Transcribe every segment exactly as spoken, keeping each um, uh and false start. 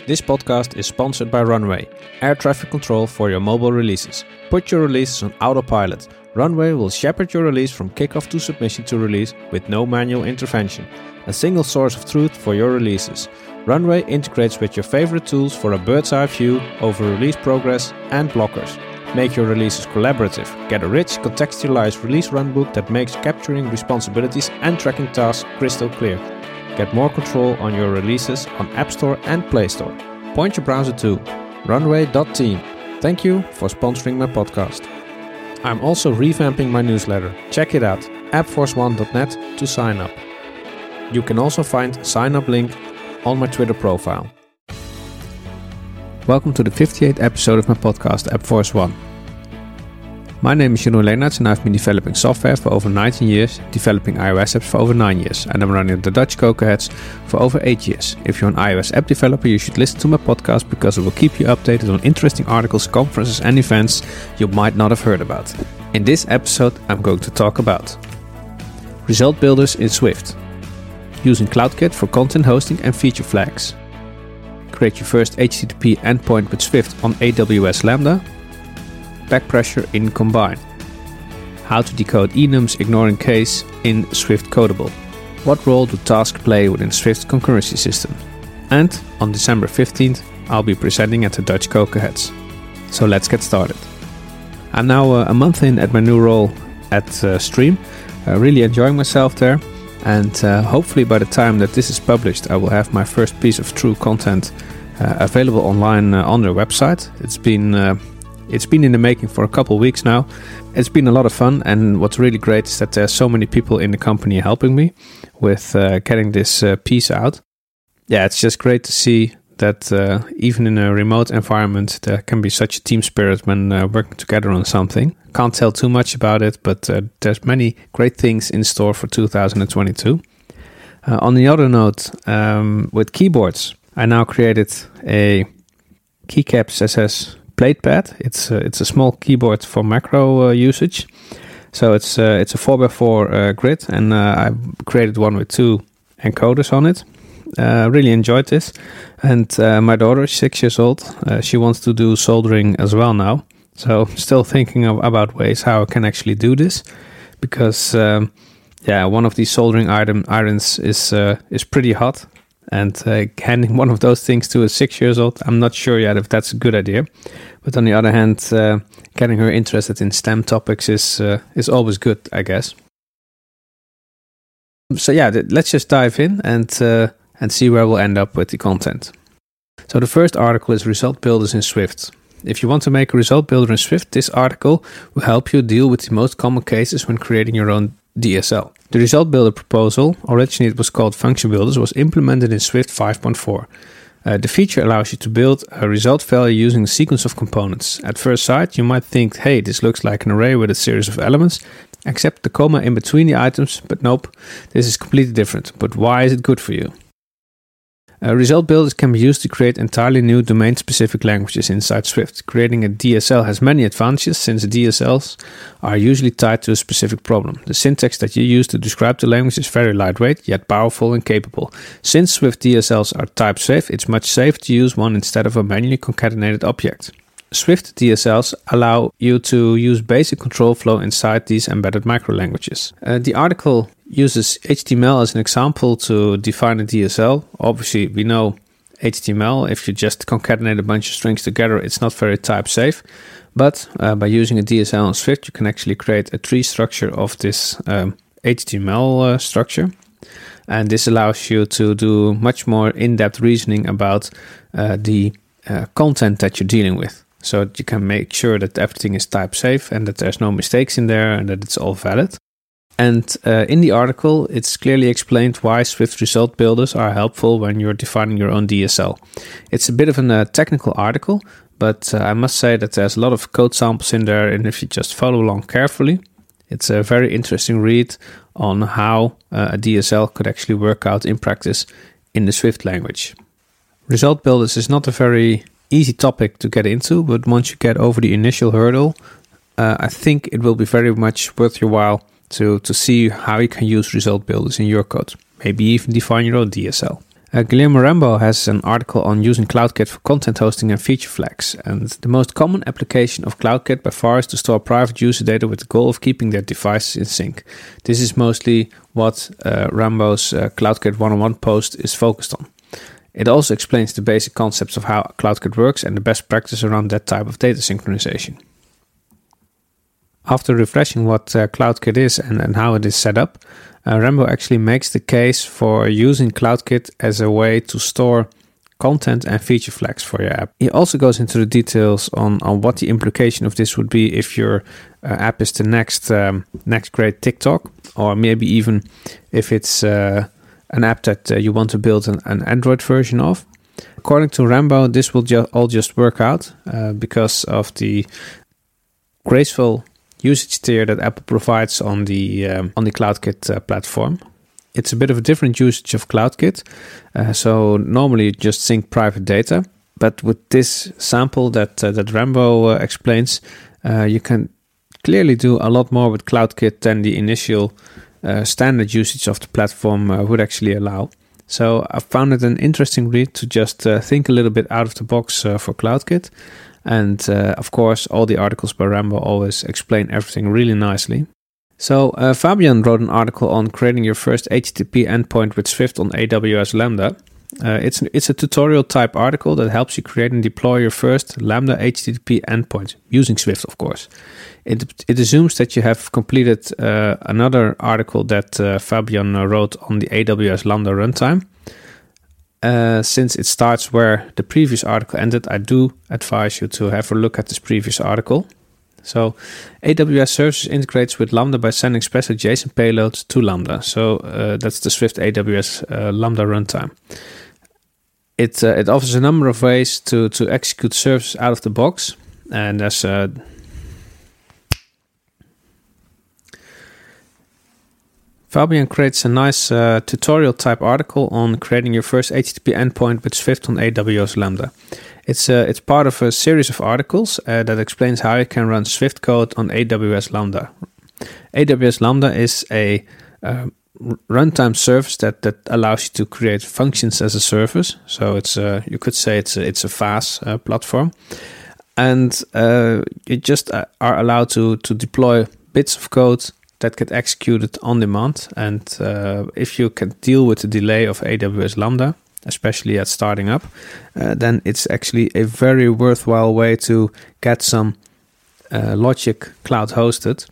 This podcast is sponsored by Runway, air traffic control for your mobile releases. Put your releases on autopilot. Runway will shepherd your release from kickoff to submission to release with no manual intervention. A single source of truth for your releases. Runway integrates with your favorite tools for a bird's eye view over release progress and blockers. Make your releases collaborative. Get a rich, contextualized release runbook that makes capturing responsibilities and tracking tasks crystal clear. Get more control on your releases on App Store and Play Store. Point your browser to runway dot team. Thank you for sponsoring my podcast. I'm also revamping my newsletter. Check it out, app force one dot net to sign up. You can also find a sign up link on my Twitter profile. Welcome to the fifty-eighth episode of my podcast, App Force One. My name is Jeroen Leenaerts and I've been developing software for over nineteen years, developing iOS apps for over nine years, and I'm running the Dutch Cocoheads for over eight years. If you're an iOS app developer, you should listen to my podcast because it will keep you updated on interesting articles, conferences and events you might not have heard about. In this episode, I'm going to talk about result builders in Swift, using CloudKit for content hosting and feature flags, create your first H T T P endpoint with Swift on A W S Lambda, back pressure in Combine, how to decode enums ignoring case in Swift Codable, what role do tasks play within Swift concurrency system, and on December fifteenth I'll be presenting at the Dutch Cocoheads. So let's get started. I'm now uh, a month in at my new role at uh, Stream, uh, really enjoying myself there, and uh, hopefully by the time that this is published I will have my first piece of true content uh, available online uh, on their website. It's been uh, It's been in the making for a couple of weeks now. It's been a lot of fun, and what's really great is that there's so many people in the company helping me with uh, getting this uh, piece out. Yeah, it's just great to see that uh, even in a remote environment there can be such a team spirit when uh, working together on something. Can't tell too much about it, but uh, there's many great things in store for two thousand twenty-two. Uh, on the other note, um, with keyboards, I now created a Keycaps S S PlatePad. It's uh, it's a small keyboard for macro uh, usage. So it's uh, it's a four by four uh, grid, and uh, I created one with two encoders on it. Uh, really enjoyed this. And uh, my daughter is six years old. Uh, she wants to do soldering as well now. So still thinking of, about ways how I can actually do this, because um, yeah, one of these soldering item irons is uh, is pretty hot. And uh, handing one of those things to a six years old, I'm not sure yet if that's a good idea. But on the other hand, uh, getting her interested in STEM topics is uh, is always good, I guess. So yeah, th- let's just dive in and uh, and see where we'll end up with the content. So the first article is result builders in Swift. If you want to make a result builder in Swift, this article will help you deal with the most common cases when creating your own D S L. The result builder proposal, originally it was called function builders, was implemented in Swift five point four. Uh, the feature allows you to build a result value using a sequence of components. At first sight, you might think, hey, this looks like an array with a series of elements, except the comma in between the items, but nope, this is completely different. But why is it good for you? Uh, result builders can be used to create entirely new domain-specific languages inside Swift. Creating a D S L has many advantages, since D S Ls are usually tied to a specific problem. The syntax that you use to describe the language is very lightweight, yet powerful and capable. Since Swift D S Ls are type-safe, it's much safer to use one instead of a manually concatenated object. Swift D S Ls allow you to use basic control flow inside these embedded microlanguages. Uh, the article uses H T M L as an example to define a D S L. Obviously, we know H T M L, if you just concatenate a bunch of strings together, it's not very type safe. But uh, by using a D S L in Swift, you can actually create a tree structure of this um, H T M L uh, structure. And this allows you to do much more in-depth reasoning about uh, the uh, content that you're dealing with. So that you can make sure that everything is type safe and that there's no mistakes in there and that it's all valid. And uh, in the article, it's clearly explained why Swift result builders are helpful when you're defining your own D S L. It's a bit of a uh, technical article, but uh, I must say that there's a lot of code samples in there, and if you just follow along carefully, it's a very interesting read on how uh, a D S L could actually work out in practice in the Swift language. Result builders is not a very easy topic to get into, but once you get over the initial hurdle, uh, I think it will be very much worth your while to, to see how you can use result builders in your code. Maybe even define your own D S L. Uh, Guillermo Rambo has an article on using CloudKit for content hosting and feature flags. And the most common application of CloudKit by far is to store private user data with the goal of keeping their devices in sync. This is mostly what uh, Rambo's uh, CloudKit one oh one post is focused on. It also explains the basic concepts of how CloudKit works and the best practice around that type of data synchronization. After refreshing what uh, CloudKit is and, and how it is set up, uh, Rambo actually makes the case for using CloudKit as a way to store content and feature flags for your app. He also goes into the details on, on what the implication of this would be if your uh, app is the next um, next great TikTok, or maybe even if it's uh, an app that uh, you want to build an, an Android version of. According to Rambo, this will ju- all just work out uh, because of the graceful usage tier that Apple provides on the um, on the CloudKit uh, platform. It's a bit of a different usage of CloudKit. Uh, so normally you just sync private data, but with this sample that uh, that Rambo uh, explains, uh, you can clearly do a lot more with CloudKit than the initial uh, standard usage of the platform uh, would actually allow. So I found it an interesting read to just uh, think a little bit out of the box uh, for CloudKit. And uh, of course, all the articles by Rambo always explain everything really nicely. So uh, Fabian wrote an article on creating your first H T T P endpoint with Swift on A W S Lambda. Uh, it's an, it's a tutorial type article that helps you create and deploy your first Lambda H T T P endpoint using Swift, of course. It it assumes that you have completed uh, another article that uh, Fabian wrote on the A W S Lambda runtime. Uh, since it starts where the previous article ended, I do advise you to have a look at this previous article. So A W S Services integrates with Lambda by sending special JSON payloads to Lambda. So uh, that's the Swift A W S uh, Lambda runtime. It uh, it offers a number of ways to, to execute services out of the box. And there's uh, Fabian creates a nice uh, tutorial type article on creating your first H T T P endpoint with Swift on A W S Lambda. It's uh, it's part of a series of articles uh, that explains how you can run Swift code on A W S Lambda. A W S Lambda is a uh, runtime service that, that allows you to create functions as a service. So it's uh, you could say it's a, it's a fast uh, platform, and uh, you just uh, are allowed to to deploy bits of code that get executed on demand. And uh, if you can deal with the delay of A W S Lambda, especially at starting up, uh, then it's actually a very worthwhile way to get some uh, logic cloud hosted.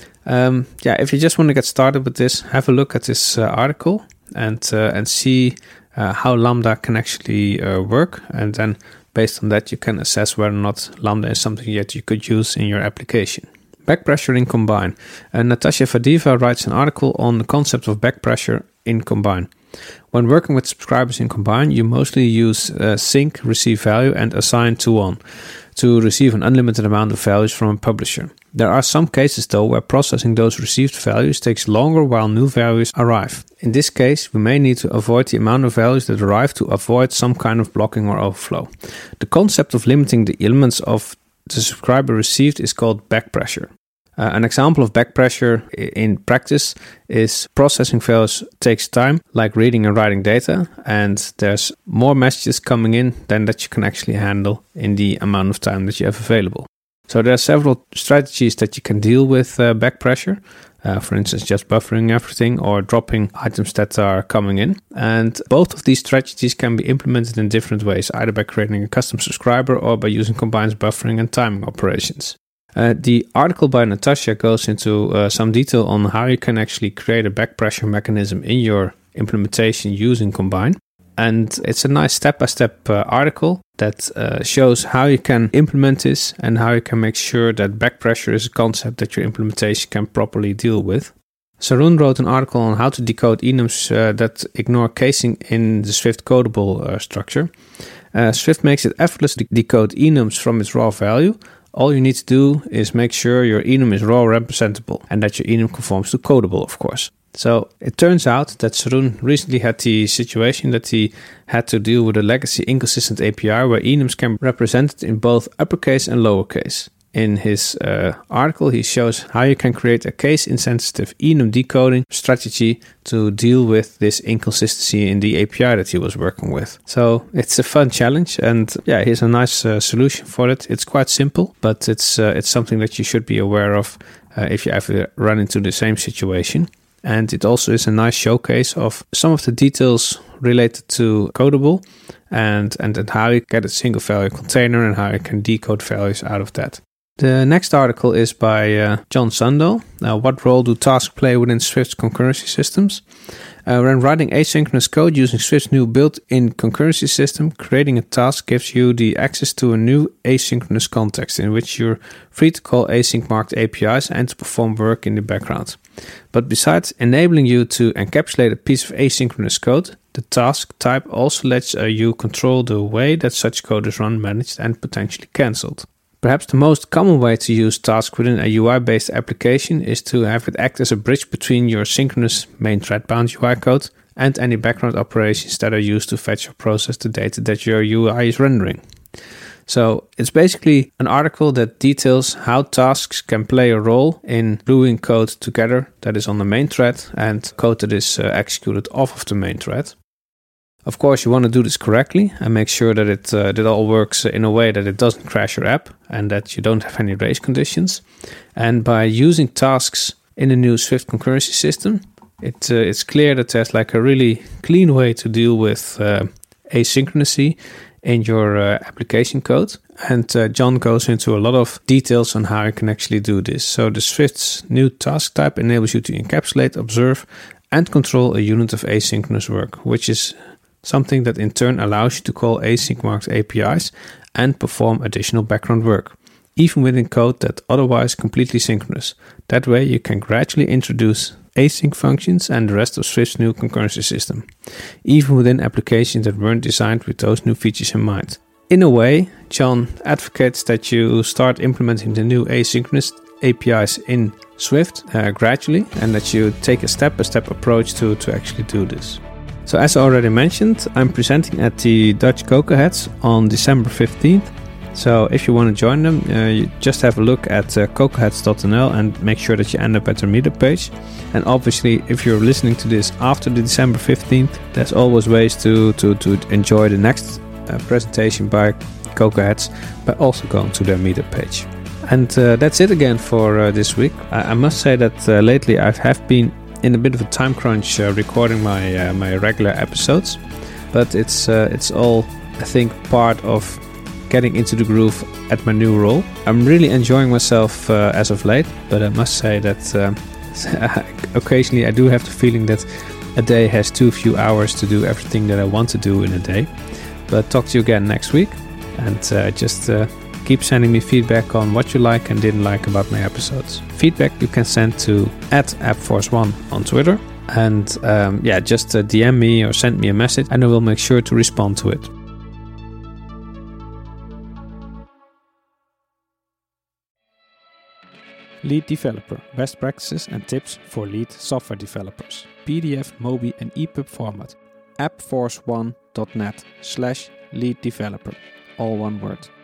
Um, yeah, if you just want to get started with this, have a look at this uh, article and uh, and see uh, how Lambda can actually uh, work. And then based on that, you can assess whether or not Lambda is something that you could use in your application. Backpressure in Combine. Uh, Natasha Fadiva writes an article on the concept of backpressure in Combine. When working with subscribers in Combine, you mostly use uh, sync, receive value, and assign to one to receive an unlimited amount of values from a publisher. There are some cases, though, where processing those received values takes longer while new values arrive. In this case, we may need to avoid the amount of values that arrive to avoid some kind of blocking or overflow. The concept of limiting the elements of the subscriber received is called backpressure. Uh, an example of backpressure in practice is processing values takes time, like reading and writing data, and there's more messages coming in than that you can actually handle in the amount of time that you have available. So there are several strategies that you can deal with uh, backpressure. Uh, for instance, just buffering everything or dropping items that are coming in. And both of these strategies can be implemented in different ways, either by creating a custom subscriber or by using Combine's buffering and timing operations. Uh, the article by Natasha goes into uh, some detail on how you can actually create a backpressure mechanism in your implementation using Combine. And it's a nice step-by-step uh, article that uh, shows how you can implement this and how you can make sure that backpressure is a concept that your implementation can properly deal with. Sarun wrote an article on how to decode enums uh, that ignore casing in the Swift codable uh, structure. Uh, Swift makes it effortless to decode enums from its raw value. All you need to do is make sure your enum is raw representable and that your enum conforms to codable, of course. So it turns out that Sarun recently had the situation that he had to deal with a legacy inconsistent A P I where enums can be represented in both uppercase and lowercase. in his uh, article, he shows how you can create a case-insensitive enum decoding strategy to deal with this inconsistency in the A P I that he was working with. So it's a fun challenge, and yeah, here's a nice uh, solution for it. It's quite simple, but it's uh, it's something that you should be aware of uh, if you ever run into the same situation. And it also is a nice showcase of some of the details related to Codable and, and, and how you get a single value container and how you can decode values out of that. The next article is by uh, John Sundell. Uh, what role do tasks play within Swift's concurrency systems? Uh, when writing asynchronous code using Swift's new built-in concurrency system, creating a task gives you the access to a new asynchronous context in which you're free to call async marked A P Is and to perform work in the background. But besides enabling you to encapsulate a piece of asynchronous code, the task type also lets uh, you control the way that such code is run, managed, and potentially cancelled. Perhaps the most common way to use tasks within a U I-based application is to have it act as a bridge between your synchronous main thread-bound U I code and any background operations that are used to fetch or process the data that your U I is rendering. So it's basically an article that details how tasks can play a role in gluing code together that is on the main thread and code that is uh, executed off of the main thread. Of course, you want to do this correctly and make sure that it, uh, that it all works in a way that it doesn't crash your app and that you don't have any race conditions. And by using tasks in the new Swift concurrency system, it, uh, it's clear that there's like a really clean way to deal with uh, asynchronicity in your uh, application code. And uh, John goes into a lot of details on how you can actually do this. So the Swift's new task type enables you to encapsulate, observe, and control a unit of asynchronous work, which is something that in turn allows you to call async marked A P Is and perform additional background work, even within code that otherwise completely synchronous. That way you can gradually introduce async functions and the rest of Swift's new concurrency system, even within applications that weren't designed with those new features in mind. In a way, John advocates that you start implementing the new asynchronous A P Is in Swift uh, gradually, and that you take a step-by-step approach to, to actually do this. So as I already mentioned, I'm presenting at the Dutch CocoaHeads on December fifteenth. So if you want to join them, uh, you just have a look at uh, cocoaheads dot n l and make sure that you end up at their meetup page. And obviously, if you're listening to this after the December fifteenth, there's always ways to, to, to enjoy the next uh, presentation by CocoaHeads by also going to their meetup page. And uh, that's it again for uh, this week. I, I must say that uh, lately I have been in a bit of a time crunch uh, recording my uh, my regular episodes, but it's uh, it's all, I think, part of getting into the groove at my new role. I'm really enjoying myself uh, as of late, but I must say that uh, occasionally I do have the feeling that a day has too few hours to do everything that I want to do in a day. But talk to you again next week, and uh, just uh, keep sending me feedback on what you like and didn't like about my episodes. Feedback you can send to at app force one on Twitter. And um, yeah, just uh, D M me or send me a message and I will make sure to respond to it. Lead Developer, best practices and tips for lead software developers. P D F, Mobi and E P U B format. app force one dot net slash lead developer. All one word.